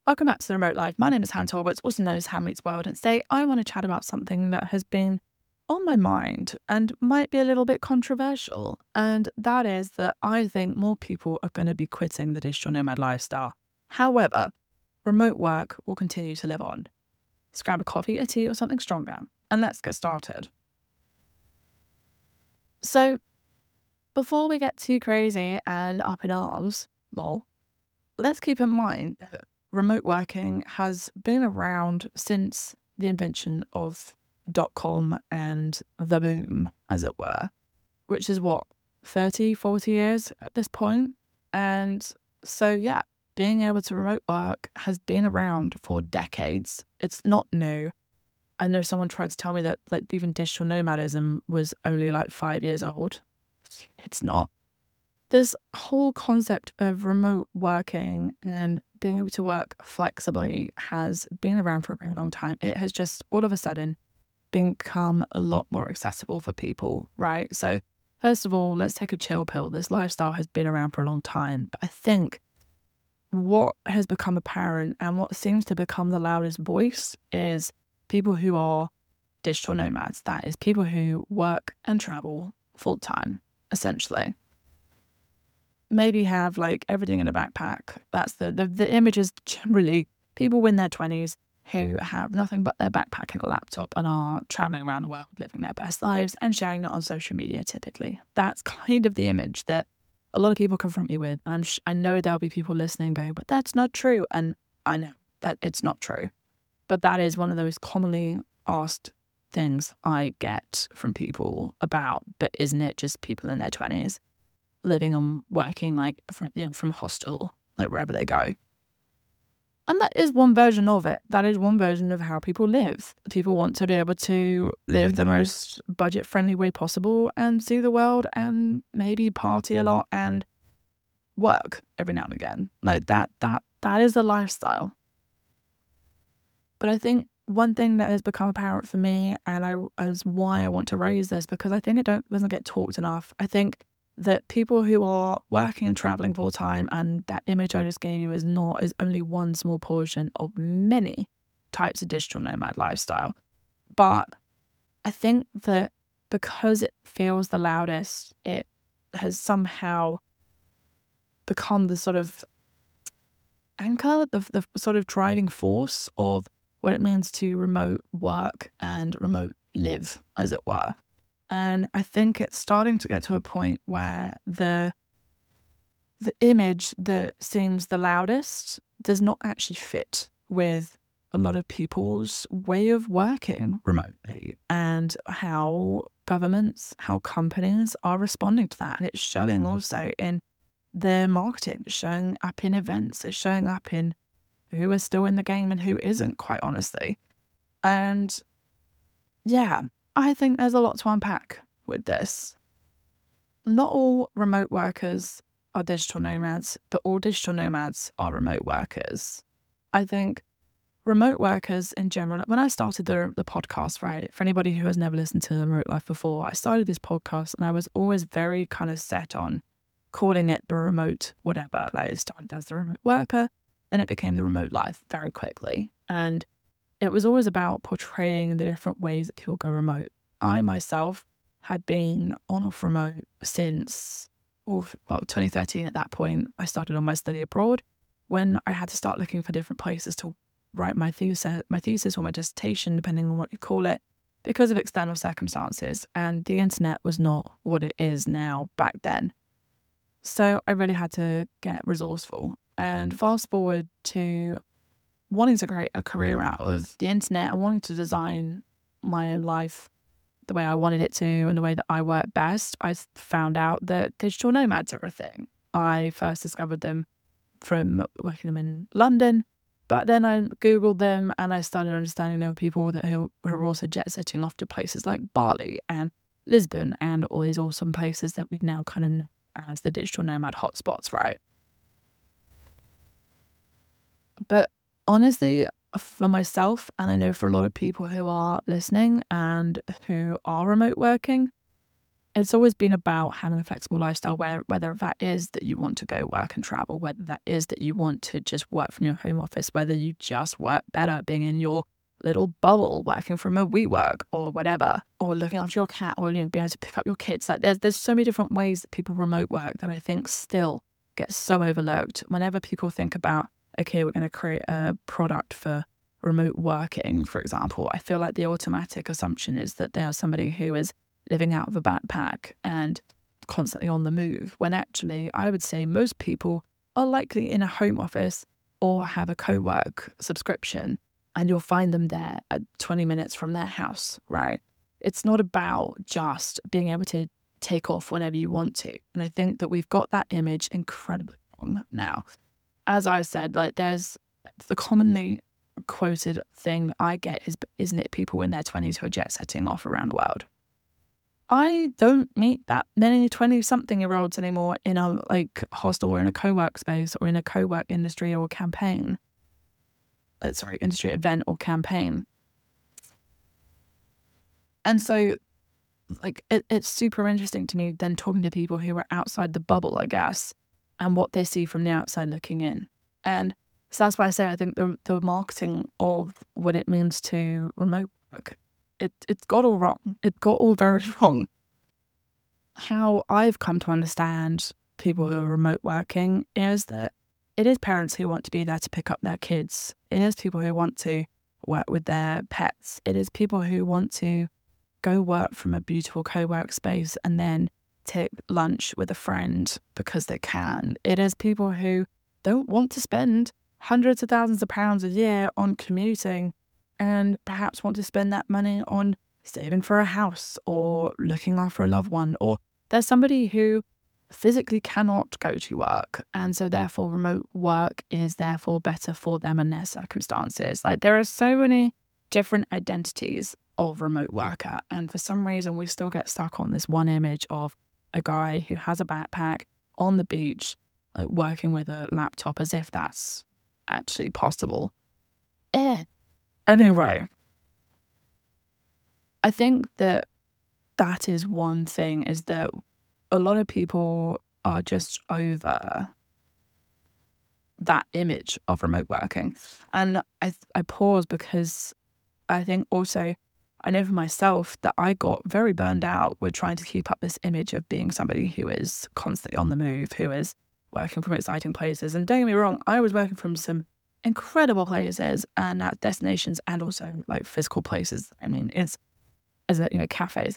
Welcome back to The Remote Life. My name is Hannah Talbot, also known as Ham Meets World, and today I want to chat about something that has been on my mind and might be a little bit controversial. And that is that I think more people are going to be quitting the digital nomad lifestyle. However, remote work will continue to live on. Let's grab a coffee, a tea, or something stronger, and let's get started. So, before we get too crazy and up in arms, let's keep in mind that remote working has been around since the invention of .com and the boom, as it were, which is what, 30, 40 years at this point? And so, yeah, being able to remote work has been around for decades. It's not new. I know someone tried to tell me that even digital nomadism was only 5 years old. It's not. This whole concept of remote working and being able to work flexibly has been around for a very long time. It has just all of a sudden become a lot more accessible for people, right? So first of all, let's take a chill pill. This lifestyle has been around for a long time. But I think what has become apparent and what seems to become the loudest voice is people who are digital nomads. That is people who work and travel full time, essentially. Maybe have everything in a backpack. That's the image is generally people in their 20s who have nothing but their backpack and a laptop and are traveling around the world, living their best lives and sharing it on social media typically. That's kind of the image that a lot of people confront me with. And I know there'll be people listening going, but that's not true. And I know that it's not true. But that is one of those commonly asked things I get from people about, but isn't it just people in their 20s? Living and working from hostel, wherever they go. And that is one version of it. That is one version of how people live. People want to be able to live the most budget-friendly way possible and see the world and maybe party a lot and work every now and again. That is the lifestyle. But I think one thing that has become apparent for me, and is why I want to raise this, because I think it doesn't get talked enough. I think that people who are working and traveling full time, and that image I just gave you is only one small portion of many types of digital nomad lifestyle. But I think that because it feels the loudest, it has somehow become the sort of anchor, the sort of driving force of what it means to remote work and remote live, as it were. And I think it's starting to get to a point where the image that seems the loudest does not actually fit with a lot of people's way of working remotely and how governments, how companies are responding to that. And it's showing also in their marketing, it's showing up in events, it's showing up in who is still in the game and who isn't, quite honestly. And yeah, I think there's a lot to unpack with this. Not all remote workers are digital nomads, but all digital nomads are remote workers. I think remote workers in general, when I started the podcast, right, for anybody who has never listened to Remote Life before, I started this podcast and I was always very kind of set on calling it the remote whatever. It started as the remote worker, then it became the remote life very quickly. And it was always about portraying the different ways that people go remote. I myself had been on off remote since 2013. At that point, I started on my study abroad when I had to start looking for different places to write my thesis or my dissertation, depending on what you call it, because of external circumstances. And the internet was not what it is now back then. So I really had to get resourceful. And fast forward to wanting to create a career out of the internet and wanting to design my life the way I wanted it to and the way that I work best, I found out that digital nomads are a thing. I first discovered them from working them in London, but then I Googled them and I started understanding there were people who were also jet setting off to places like Bali and Lisbon and all these awesome places that we now kind of know as the digital nomad hotspots, right? But honestly, for myself, and I know for a lot of people who are listening and who are remote working, it's always been about having a flexible lifestyle, whether that is that you want to go work and travel, whether that is that you want to just work from your home office, whether you just work better being in your little bubble, working from a WeWork or whatever, or looking after your cat, or being able to pick up your kids. Like there's so many different ways that people remote work that I think still gets so overlooked. Whenever people think about, okay, we're going to create a product for remote working, for example, I feel like the automatic assumption is that they are somebody who is living out of a backpack and constantly on the move, when actually I would say most people are likely in a home office or have a co-work subscription, and you'll find them there at 20 minutes from their house, right? It's not about just being able to take off whenever you want to. And I think that we've got that image incredibly wrong now. As I said, like there's the commonly quoted thing I get is, isn't it people in their 20s who are jet setting off around the world? I don't meet that many 20-something-year-olds anymore in a hostel or in a co-work space or in a co-work industry or campaign. Industry event or campaign. And so it's super interesting to me then talking to people who are outside the bubble, I guess, and what they see from the outside looking in. And so that's why I say I think the marketing of what it means to remote work, it's got all wrong. It got all very wrong. How I've come to understand people who are remote working is that it is parents who want to be there to pick up their kids. It is people who want to work with their pets. It is people who want to go work from a beautiful co-work space and then take lunch with a friend because they can. It is people who don't want to spend hundreds of thousands of pounds a year on commuting and perhaps want to spend that money on saving for a house or looking after a loved one. Or there's somebody who physically cannot go to work, and so therefore remote work is therefore better for them and their circumstances. Like there are so many different identities of remote worker, and for some reason we still get stuck on this one image of a guy who has a backpack on the beach working with a laptop as if that's actually possible. Anyway, I think that is one thing, is that a lot of people are just over that image of remote working. And I pause because I think also, I know for myself that I got very burned out with trying to keep up this image of being somebody who is constantly on the move, who is working from exciting places. And don't get me wrong, I was working from some incredible places and at destinations and also like physical places. I mean, it's cafes.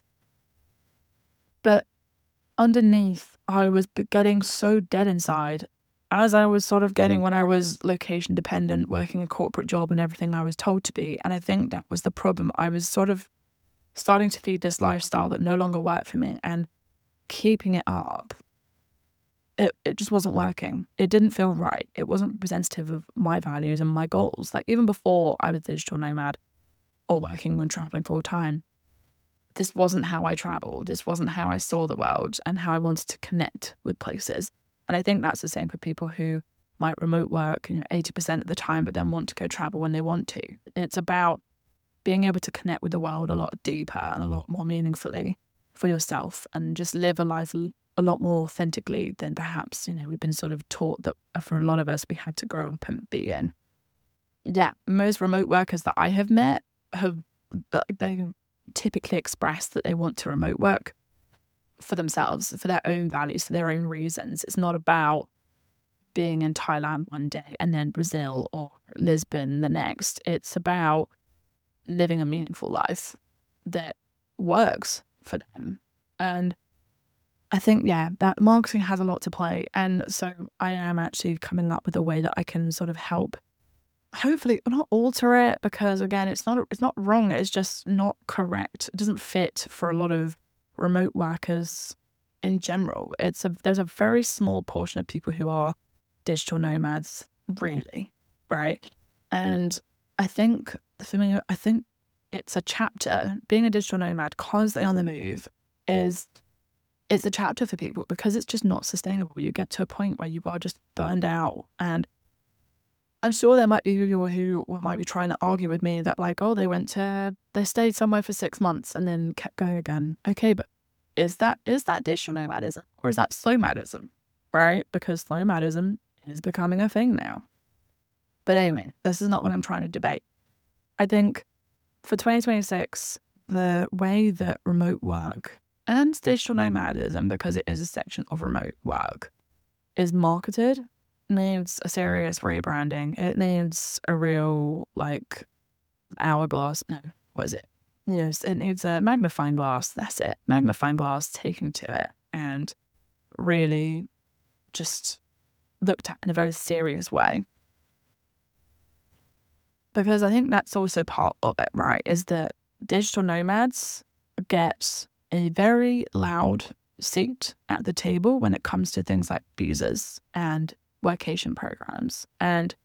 But underneath, I was getting so dead inside, as I was sort of getting when I was location dependent, working a corporate job and everything I was told to be. And I think that was the problem. I was sort of starting to feed this lifestyle that no longer worked for me, and keeping it up, it just wasn't working. It didn't feel right. It wasn't representative of my values and my goals. Like even before I was a digital nomad or working when traveling full time, this wasn't how I traveled. This wasn't how I saw the world and how I wanted to connect with places. And I think that's the same for people who might remote work 80% of the time, but then want to go travel when they want to. It's about being able to connect with the world a lot deeper and a lot more meaningfully for yourself, and just live a life a lot more authentically than perhaps, we've been sort of taught that for a lot of us we had to grow up and be in. Yeah, most remote workers that I have met they typically express that they want to remote work for themselves, for their own values, for their own reasons. It's not about being in Thailand one day and then Brazil or Lisbon the next. It's about living a meaningful life that works for them. And I think, that marketing has a lot to play. And so I am actually coming up with a way that I can sort of help, hopefully not alter it, because again, it's not wrong. It's just not correct. It doesn't fit for a lot of remote workers in general. There's a very small portion of people who are digital nomads, really, right? And I think for me, it's a chapter. Being a digital nomad, constantly on the move, it's a chapter for people because it's just not sustainable. You get to a point where you are just burned out. And I'm sure there might be people who might be trying to argue with me that they stayed somewhere for 6 months and then kept going again. Okay, but is that digital nomadism or is that slow nomadism, right? Because slow nomadism is becoming a thing now. But anyway, this is not what I'm trying to debate. I think for 2026, the way that remote work and digital nomadism, because it is a section of remote work, is marketed needs a serious rebranding. It needs a real, like, hourglass. No, what is it? Yes, it needs a magnifying glass. That's it. Magnifying glass taken to it and really just looked at in a very serious way. Because I think that's also part of it, right? Is that digital nomads get a very loud seat at the table when it comes to things like visas and workation programs. And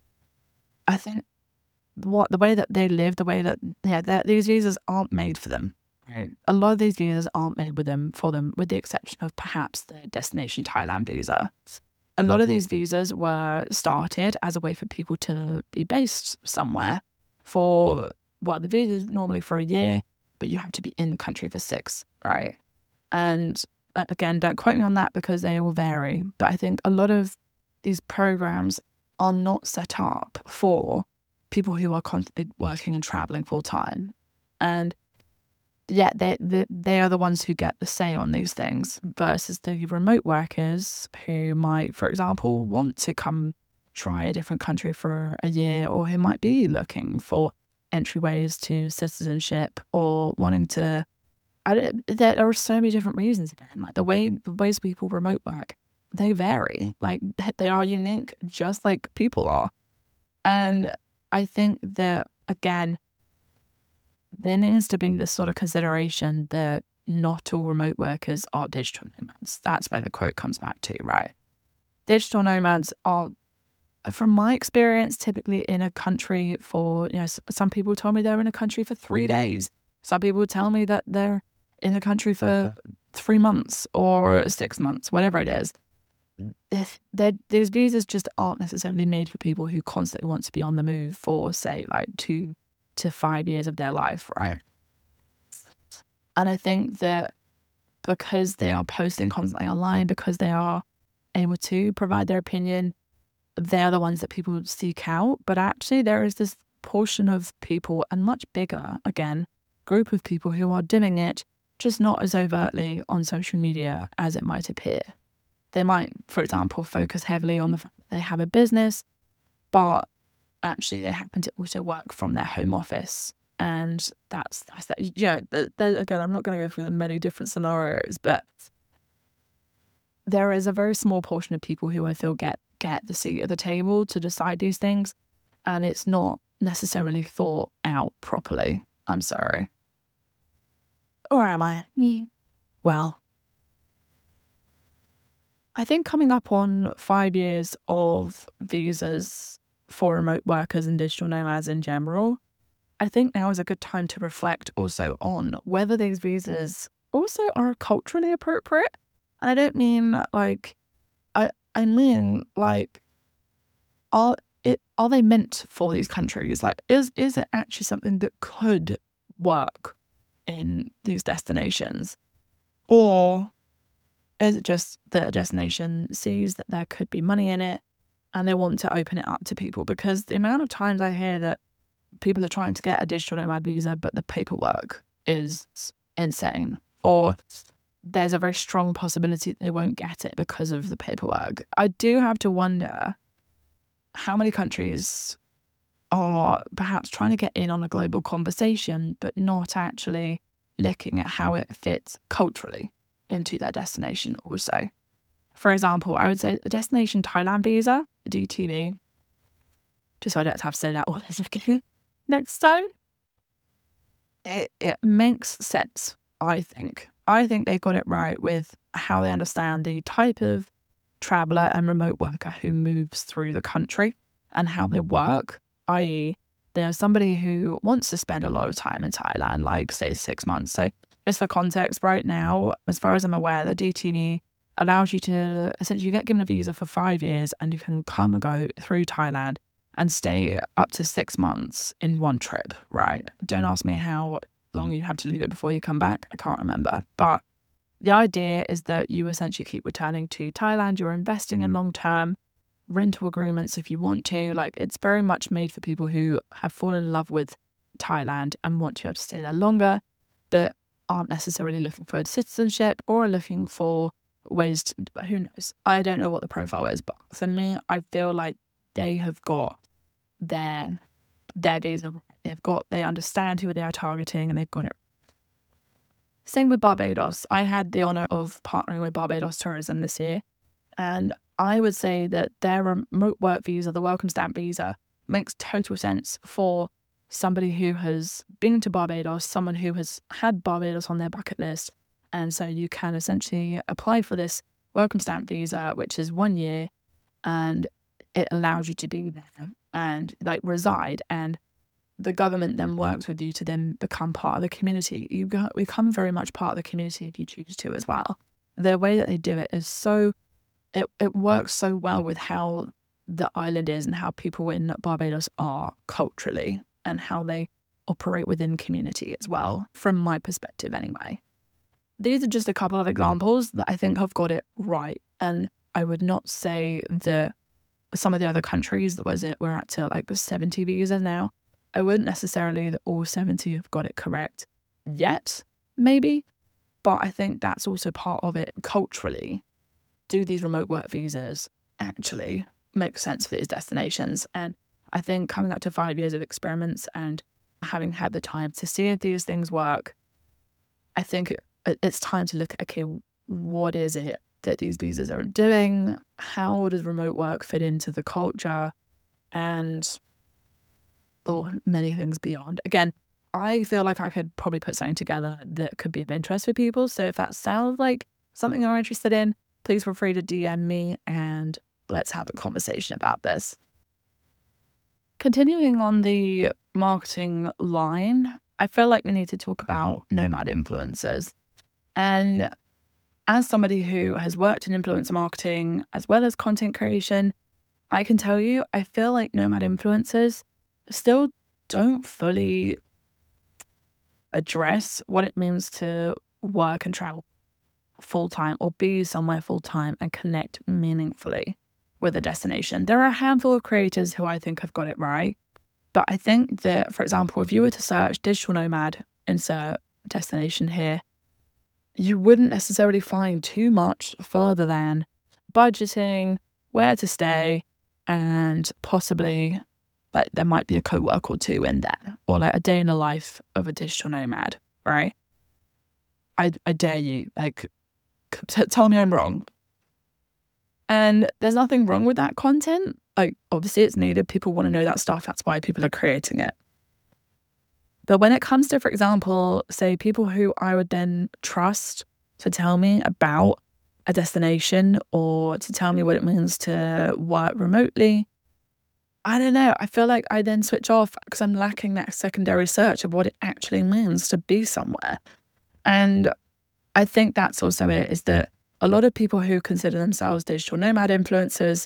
I think the way that they live, the way that these visas aren't made for them. Right. A lot of these visas aren't made for them, with the exception of perhaps the destination Thailand visa. A lot of these visas were started as a way for people to be based somewhere for, well, the visa is normally for a year, but you have to be in the country for 6, right? And again, don't quote me on that because they will vary. But I think a lot of these programs are not set up for people who are constantly working and traveling full time. And yet they are the ones who get the say on these things versus the remote workers who might, for example, want to come try a different country for a year, or who might be looking for entryways to citizenship or wanting to. There are so many different reasons again. Like the ways people remote work, they vary. Like they are unique, just like people are. And I think that, again, there needs to be this sort of consideration that not all remote workers are digital nomads. That's where the quote comes back to, right? Digital nomads are, from my experience, typically in a country for, some people told me they're in a country for 3 days. Some people tell me that they're in a country for 3 months or 6 months, whatever it is. These visas just aren't necessarily made for people who constantly want to be on the move for, say, like 2 to 5 years of their life, right? And I think that because they are posting constantly online, because they are able to provide their opinion, they're the ones that people seek out. But actually there is this portion of people, and much bigger, again, group of people who are doing it, just not as overtly on social media as it might appear. They might, for example, focus heavily on the fact that they have a business, but actually they happen to also work from their home office. And that's that. Again, I'm not going to go through the many different scenarios, but there is a very small portion of people who I feel get the seat at the table to decide these things, and it's not necessarily thought out properly. I'm sorry. Or am I? Well, I think coming up on 5 years of visas for remote workers and digital nomads in general, I think now is a good time to reflect also on whether these visas also are culturally appropriate. And I don't mean like, I mean like, are they meant for these countries? Like, is it actually something that could work in these destinations? Or is it just that a destination sees that there could be money in it and they want to open it up to people? Because the amount of times I hear that people are trying to get a digital nomad visa, but the paperwork is insane, or there's a very strong possibility that they won't get it because of the paperwork. I do have to wonder how many countries are perhaps trying to get in on a global conversation, but not actually looking at how it fits culturally into their destination also. For example, I would say the destination Thailand visa, DTV, just so I don't have to say that all again next time. It makes sense, I think. I think they got it right with how they understand the type of traveller and remote worker who moves through the country and how they work, i.e. there's somebody who wants to spend a lot of time in Thailand, like say 6 months. So just for context, right now, as far as I'm aware, the DTV allows you to essentially get given a visa for 5 years and you can come and go through Thailand and stay up to 6 months in one trip, right? Don't ask me how long you have to leave it before you come back. I can't remember. But The idea is that you essentially keep returning to Thailand. You're investing in long-term rental agreements if you want to. Like, it's very much made for people who have fallen in love with Thailand and want to be able to stay there longer, but aren't necessarily looking for citizenship or are looking for ways to, who knows? I don't know what the profile is, but for me, I feel like they have got their days of, they understand who they are targeting and they've got it. Same with Barbados. I had the honor of partnering with Barbados Tourism this year, and I would say that their remote work visa, the welcome stamp visa, makes total sense for somebody who has been to Barbados, someone who has had Barbados on their bucket list. And so you can essentially apply for this welcome stamp visa, which is 1 year, and it allows you to be there and like reside. And the government then works with you to then become part of the community. You become very much part of the community if you choose to as well. The way that they do it is so, it works so well with how the island is and how people in Barbados are culturally and how they operate within community as well, from my perspective anyway. These are just a couple of examples that I think have got it right. And I would not say that some of the other countries, we're at to like the 70 visas now. I wouldn't necessarily that all 70 have got it correct yet, maybe. But I think that's also part of it culturally. Do these remote work visas actually make sense for these destinations? And I think coming up to 5 years of experiments and having had the time to see if these things work, I think it's time to look at, okay, what is it that these visas are doing? How does remote work fit into the culture? And many things beyond. Again, I feel like I could probably put something together that could be of interest for people. So if that sounds like something you're interested in, please feel free to DM me and let's have a conversation about this. Continuing on the marketing line, I feel like we need to talk about nomad influencers. And as somebody who has worked in influencer marketing as well as content creation, I can tell you, I feel like nomad influencers still don't fully address what it means to work and travel full-time or be somewhere full-time and connect meaningfully with a destination. There are a handful of creators who I think have got it right. But I think that, for example, if you were to search digital nomad, insert destination here, you wouldn't necessarily find too much further than budgeting, where to stay, and possibly like there might be a co-work or two in there, or like a day in the life of a digital nomad, right? I dare you, like, tell me I'm wrong. And there's nothing wrong with that content. Like, obviously it's needed. People want to know that stuff. That's why people are creating it. But when it comes to, for example, say people who I would then trust to tell me about a destination or to tell me what it means to work remotely, I don't know. I feel like I then switch off because I'm lacking that secondary search of what it actually means to be somewhere. And I think that's also it, is that a lot of people who consider themselves digital nomad influencers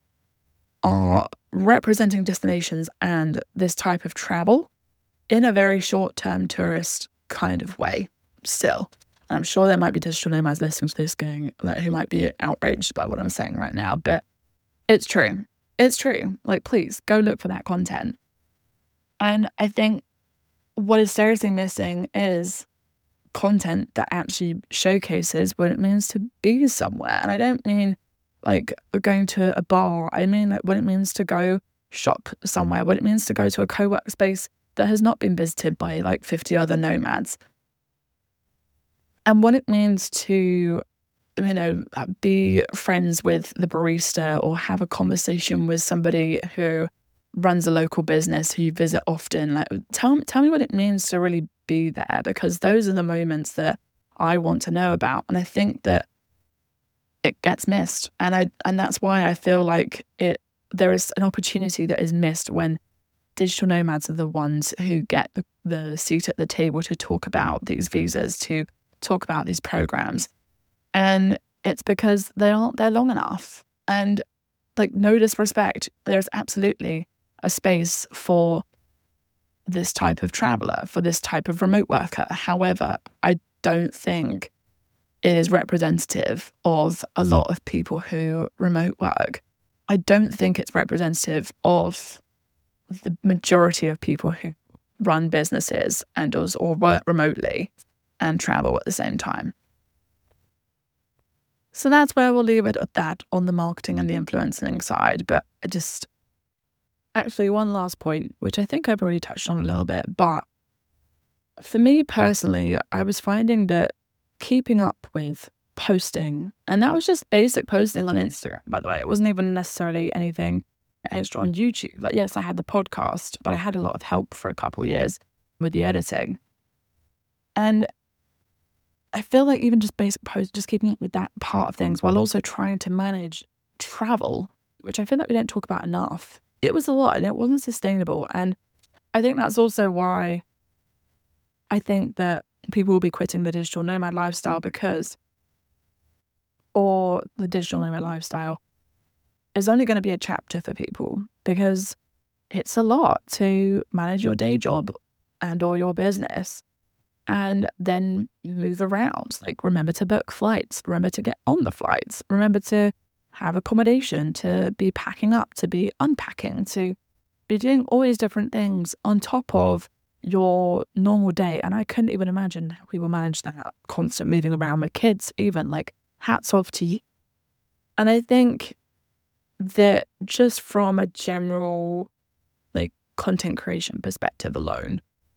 are representing destinations and this type of travel in a very short-term tourist kind of way still. And I'm sure there might be digital nomads listening to this going, like, who might be outraged by what I'm saying right now, but it's true. It's true. Like, please go look for that content. And I think what is seriously missing is content that actually showcases what it means to be somewhere. And I don't mean like going to a bar. I mean like what it means to go shop somewhere, what it means to go to a co-work space that has not been visited by like 50 other nomads. And what it means to, you know, be friends with the barista or have a conversation with somebody who runs a local business who you visit often. Like, tell me what it means to really be there, because those are the moments that I want to know about. And I think that it gets missed. And that's why I feel like there is an opportunity that is missed when digital nomads are the ones who get the seat at the table to talk about these visas, to talk about these programs. And it's because they aren't there long enough. And like, no disrespect, there's absolutely a space for this type of traveler, for this type of remote worker. However, I don't think is representative of a lot of people who remote work. I don't think it's representative of the majority of people who run businesses and or work remotely and travel at the same time. So that's where we'll leave it at that on the marketing and the influencing side. But actually, one last point, which I think I've already touched on a little bit, but for me personally, I was finding that keeping up with posting, and that was just basic posting on Instagram, by the way. It wasn't even necessarily anything extra on YouTube. Like, yes, I had the podcast, but I had a lot of help for a couple of years with the editing. And I feel like even just basic posts, just keeping up with that part of things while also trying to manage travel, which I feel like we don't talk about enough. It was a lot and it wasn't sustainable. And I think that's also why I think that people will be quitting the digital nomad lifestyle or the digital nomad lifestyle is only going to be a chapter for people because it's a lot to manage your day job and or your business and then move around. Like, remember to book flights, remember to get on the flights, remember to have accommodation, to be packing up, to be unpacking, to be doing all these different things on top of your normal day. And I couldn't even imagine how people manage that constant moving around with kids, even. Like, hats off to you. And I think that just from a general content creation perspective alone,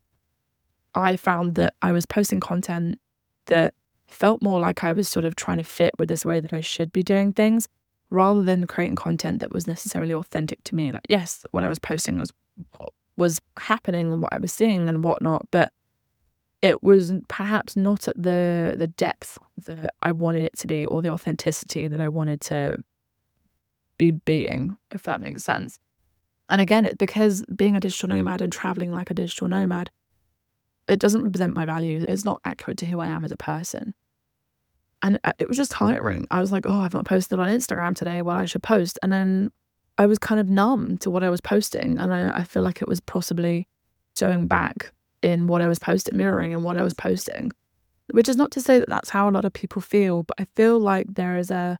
I found that I was posting content that felt more like I was sort of trying to fit with this way that I should be doing things rather than creating content that was necessarily authentic to me. Like, yes, what I was posting was what was happening and what I was seeing and whatnot, but it was perhaps not at the depth that I wanted it to be or the authenticity that I wanted to be being, if that makes sense. And again, it's because being a digital nomad and traveling like a digital nomad, it doesn't represent my values. It's not accurate to who I am as a person. And it was just tiring. I was like, oh, I've not posted on Instagram today. Well, I should post. And then I was kind of numb to what I was posting. And I feel like it was possibly showing back in what I was posting, mirroring in what I was posting, which is not to say that that's how a lot of people feel. But I feel like there is a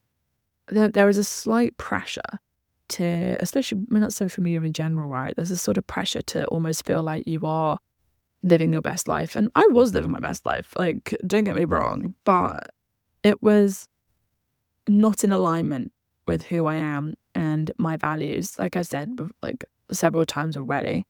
slight pressure to, especially not social media in general, right? There's a sort of pressure to almost feel like you are living your best life. And I was living my best life, like, don't get me wrong, but it was not in alignment with who I am and my values. Like I said, like several times already,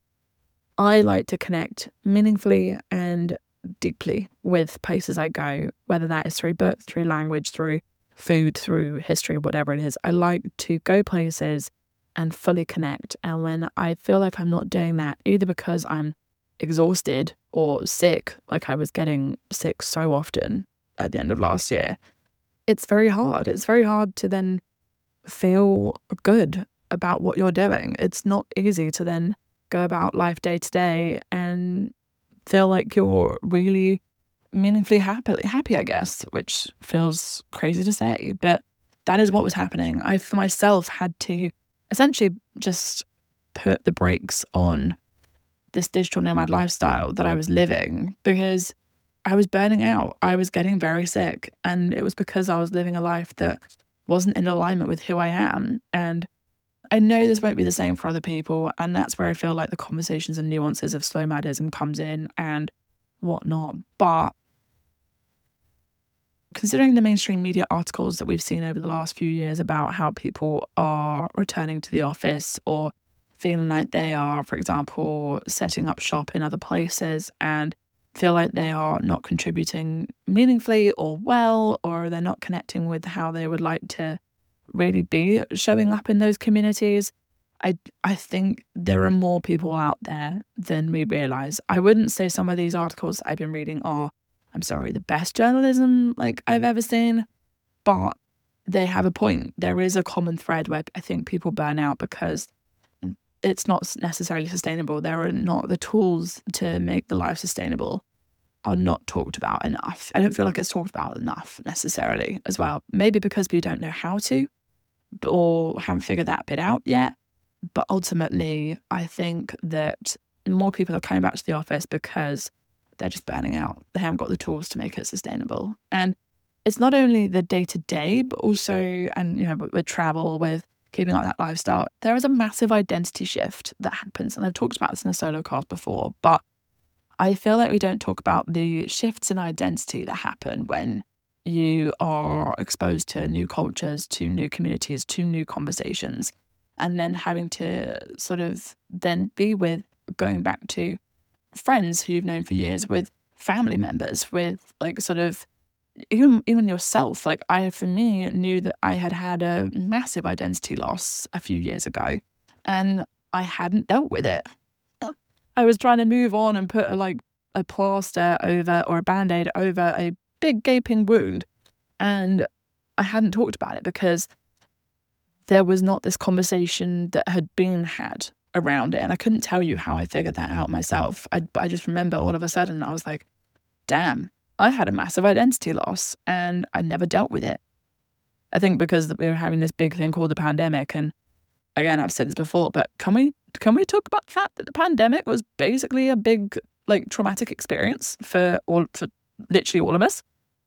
I like to connect meaningfully and deeply with places I go, whether that is through books, through language, through food, through history, whatever it is. I like to go places and fully connect. And when I feel like I'm not doing that, either because I'm exhausted or sick, like I was getting sick so often at the end of last year, it's very hard. It's very hard to then feel good about what you're doing. It's not easy to then go about life day to day and feel like you're really meaningfully happy, I guess, which feels crazy to say, but that is what was happening. I, for myself, had to essentially just put the brakes on this digital nomad lifestyle that I was living because I was burning out. I was getting very sick, and it was because I was living a life that wasn't in alignment with who I am. And I know this won't be the same for other people, and that's where I feel like the conversations and nuances of slow madism comes in and whatnot. But considering the mainstream media articles that we've seen over the last few years about how people are returning to the office or feeling like they are, for example, setting up shop in other places and feel like they are not contributing meaningfully or well, or they're not connecting with how they would like to really be showing up in those communities, I think there are more people out there than we realize. I wouldn't say some of these articles I've been reading are, I'm sorry, the best journalism like I've ever seen, but they have a point. There is a common thread where I think people burn out because it's not necessarily sustainable. There are not the tools to make the life sustainable are not talked about enough. I don't feel like it's talked about enough necessarily as well. Maybe because we don't know how to or haven't figured that bit out yet. But ultimately, I think that more people are coming back to the office because they're just burning out. They haven't got the tools to make it sustainable. And it's not only the day-to-day, but also, and with travel, with keeping up that lifestyle, there is a massive identity shift that happens. And I've talked about this in a solo cast before, but I feel like we don't talk about the shifts in identity that happen when you are exposed to new cultures, to new communities, to new conversations, and then having to sort of then be with, going back to friends who you've known for years, with family members, with like sort of even yourself. Like for me, knew that I had a massive identity loss a few years ago, and I hadn't dealt with it. I was trying to move on and put a plaster over, or a band-aid over, a big gaping wound, and I hadn't talked about it because there was not this conversation that had been had around it. And I couldn't tell you how I figured that out myself. I just remember all of a sudden I was like, damn, I had a massive identity loss and I never dealt with it. I think because we were having this big thing called the pandemic. And again, I've said this before, but can we talk about the fact that the pandemic was basically a big traumatic experience for literally all of us?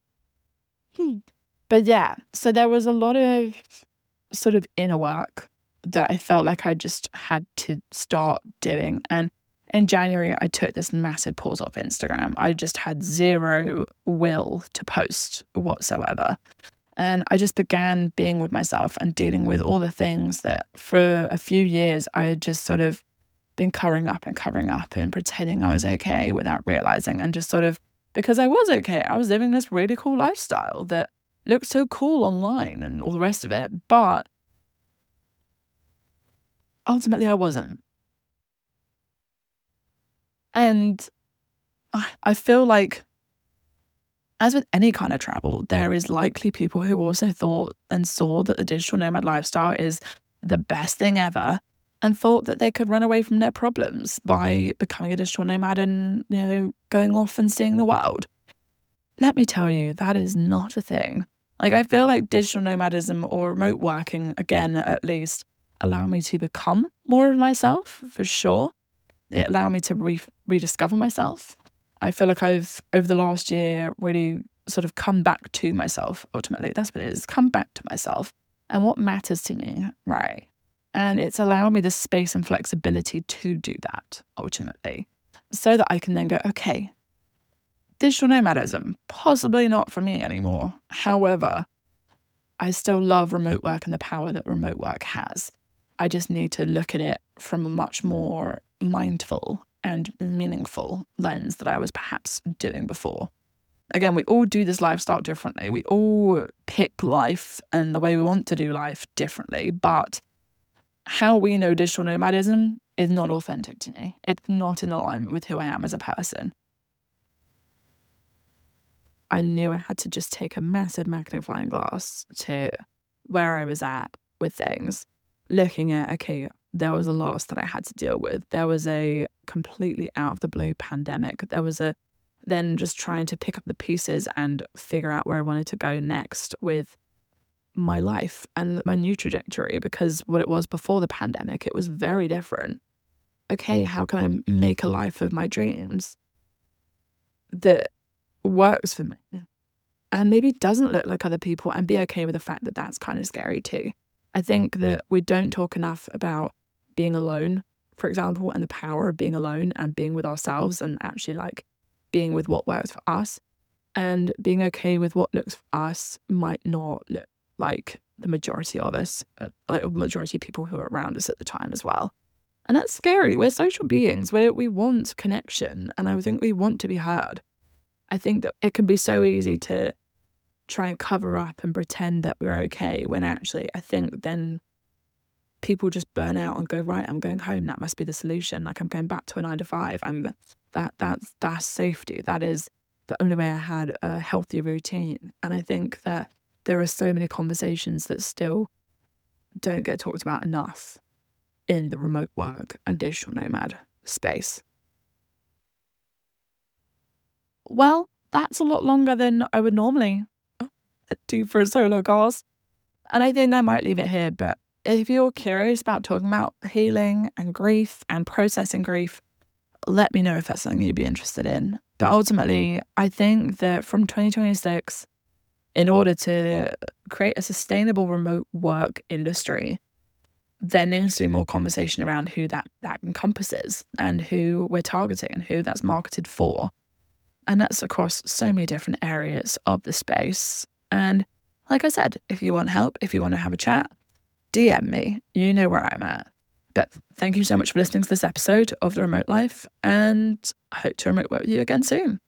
But yeah, so there was a lot of sort of inner work that I felt like I just had to start doing. And in January, I took this massive pause off Instagram. I just had zero will to post whatsoever. And I just began being with myself and dealing with all the things that for a few years I had just sort of been covering up and pretending I was okay without realizing. And just sort of, because I was okay, I was living this really cool lifestyle that looked so cool online and all the rest of it. But ultimately I wasn't. And I feel like, as with any kind of travel, there is likely people who also thought and saw that the digital nomad lifestyle is the best thing ever, and thought that they could run away from their problems by becoming a digital nomad and, going off and seeing the world. Let me tell you, that is not a thing. I feel like digital nomadism, or remote working, again, at least, allow me to become more of myself, for sure. It allowed me to rediscover myself. I feel like I've, over the last year, really sort of come back to myself, ultimately. That's what it is, come back to myself and what matters to me, right? And it's allowed me the space and flexibility to do that, ultimately, so that I can then go, okay, digital nomadism, possibly not for me anymore. However, I still love remote work and the power that remote work has. I just need to look at it from a much more mindful and meaningful lens that I was perhaps doing before. Again, we all do this lifestyle differently. We all pick life and the way we want to do life differently, but how we know digital nomadism is not authentic to me. It's not in alignment with who I am as a person. I knew I had to just take a massive magnifying glass to where I was at with things, looking at, okay, there was a loss that I had to deal with. There was a completely out of the blue pandemic. There was then just trying to pick up the pieces and figure out where I wanted to go next with my life and my new trajectory, because what it was before the pandemic, it was very different. Okay, how can I make a life of my dreams that works for me and maybe doesn't look like other people, and be okay with the fact that that's kind of scary too. I think that we don't talk enough about being alone, for example, and the power of being alone and being with ourselves, and actually being with what works for us, and being okay with what looks for us might not look like the majority of us, like the majority of people who are around us at the time as well. And that's scary. We're social beings where we want connection, and I think we want to be heard. I think that it can be so easy to try and cover up and pretend that we're okay, when actually I think then people just burn out and go, right, I'm going home. That must be the solution. I'm going back to a 9-to-5. And that's safety. That is the only way I had a healthy routine. And I think that there are so many conversations that still don't get talked about enough in the remote work and digital nomad space. Well, that's a lot longer than I would normally do for a solo cast. And I think I might leave it here, but if you're curious about talking about healing and grief and processing grief, let me know if that's something you'd be interested in. But ultimately, I think that from 2026, in order to create a sustainable remote work industry, there needs to be more conversation around who that encompasses and who we're targeting and who that's marketed for. And that's across so many different areas of the space. And like I said, if you want help, if you want to have a chat, DM me. You know where I'm at. But thank you so much for listening to this episode of The Remote Life, and I hope to remote work with you again soon.